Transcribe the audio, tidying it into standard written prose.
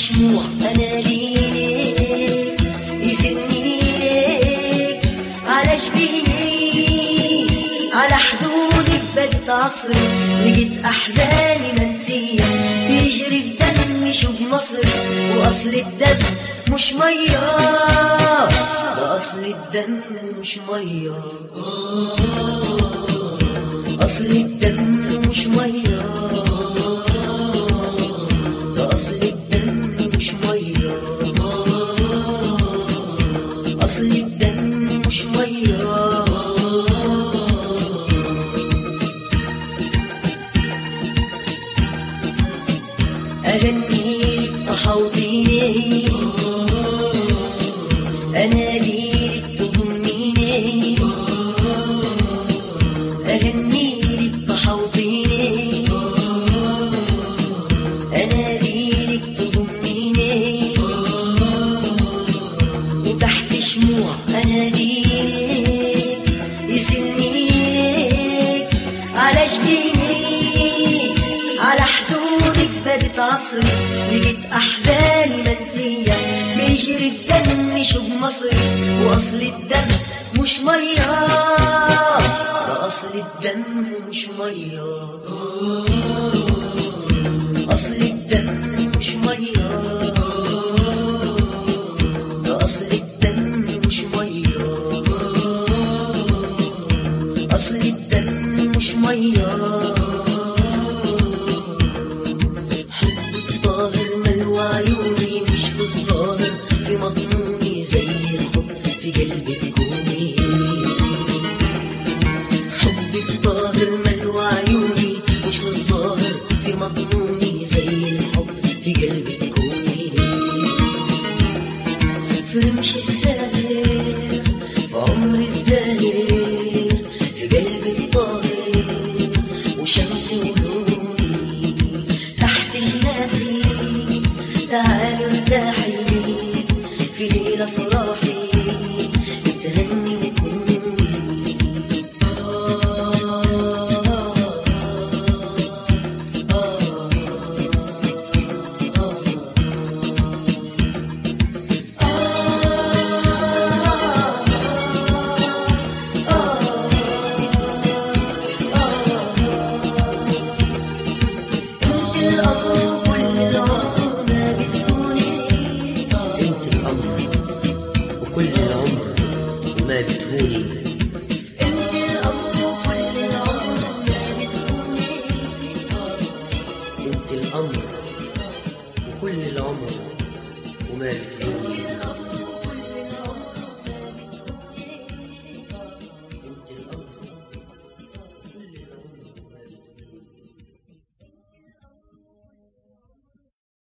شموع اناديك يسنيك على جبيني، على حدودك بدت عصري، لقيت احزاني منسيه بيجري في دمي شوق مصري، واصل الدم مش ميه، ده اصل الدم مش ميه، اصل الدم مش ميه، ده اصل الدم مش ميه، اصل الدم مش ميه. أغنيلك تحوطيني، أناديلك تضميني، أغنيلك تحوطيني، أناديلك تضميني، وتحت شموع أناديلك يسنيك على جبيني، على حدودك بدت عصري، لقيت احزاني منسيه بيجري في دمي شوق مصري، واصل الدم مش ميه، ده اصل الدم مش ميه.